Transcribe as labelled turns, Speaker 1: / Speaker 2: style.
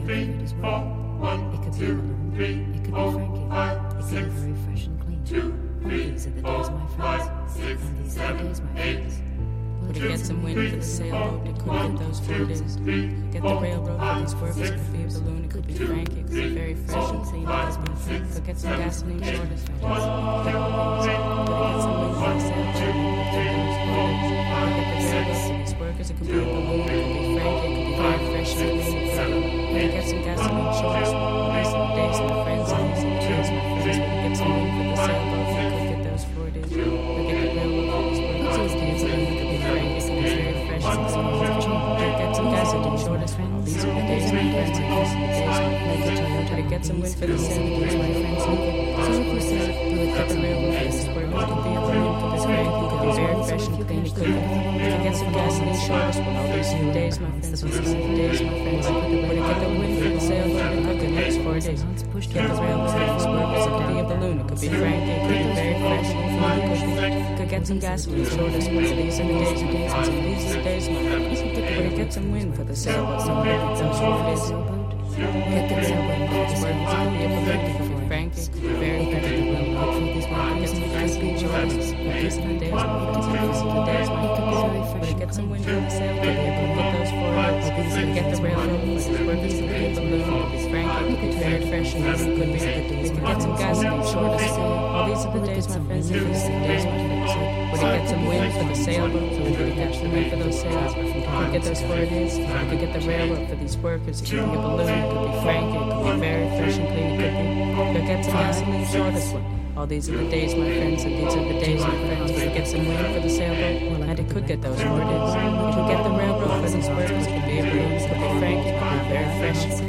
Speaker 1: good as well. It could be a balloon, it could be Frankie, it could be very fresh and clean. All these are the days, my friends, and these are the days, my friends.
Speaker 2: Would it get some wind for the sailboat? It could get those 4 days. Get the railroad for these workers. It could be a balloon. It could be Frankie. It could be very fresh and clean. It could get some gasoline short as friends. Get all these. Would it get some wind for the sailboat? It could get those 4 days. Would it get the railroad for these workers? It could be a balloon. It could be Frankie. It could be very fresh and clean. Would it get some gasoline short as friends? These are the days, my friends. And these are the days, my friends. Would it get some wind for the sailboat? It could get those 4 days. Would it get the railroad for these workers? It could be a balloon. It could be Frankie. It could be very fresh and clean. Would it get some gasoline short as friends? These are the days, my friends. And these are the days, my friends. Would it get some wind for the sailboat? My friends. So if you say, would it get the railroad for this work? It could be a balloon. It could be Frankie. It could be very fresh and clean. It could get some gasoline short as well. These are the days, my friends. These are the days, my friends. Would it get the wind for the sailboat? It could get those 4 days. Get the railroad for this work. It could be a balloon. It could be Frankie. It could be very fresh and clean. It could get some gasoline short as well. These are the days, my friends. These are the days, my friends. Would it get some wind for the sailboat? It could get those 4 days. Get the railroad for this work. It could be a balloon. It could be Frankie. It could be very fresh and clean. Get some gasoline short as well. These are the days, my friends. These are the days, my friends. Would it get some wind for the sailboat? It could get those 4 days. Would it get the railroad for this work? It could be a balloon. It could be Frankie. It could be very fresh and clean. It could get some gasoline short as well. All these are the days, my friends. These are the days, my friends. Would it get some wind for the sailboat? Would it get some wind for those sails? Would it get those 4 days? Would it get the railroad for these workers? It could be a balloon. It could be Frankie. It could be very fresh and clean. It could get some gasoline short as well. All these are the days, my friends, and these are the days, my friends. Would it get some wind for the sailboat? And it could get those 4 days. It could get the railroad for these workers. It could be a balloon. It could be Frankie. It could be very fresh.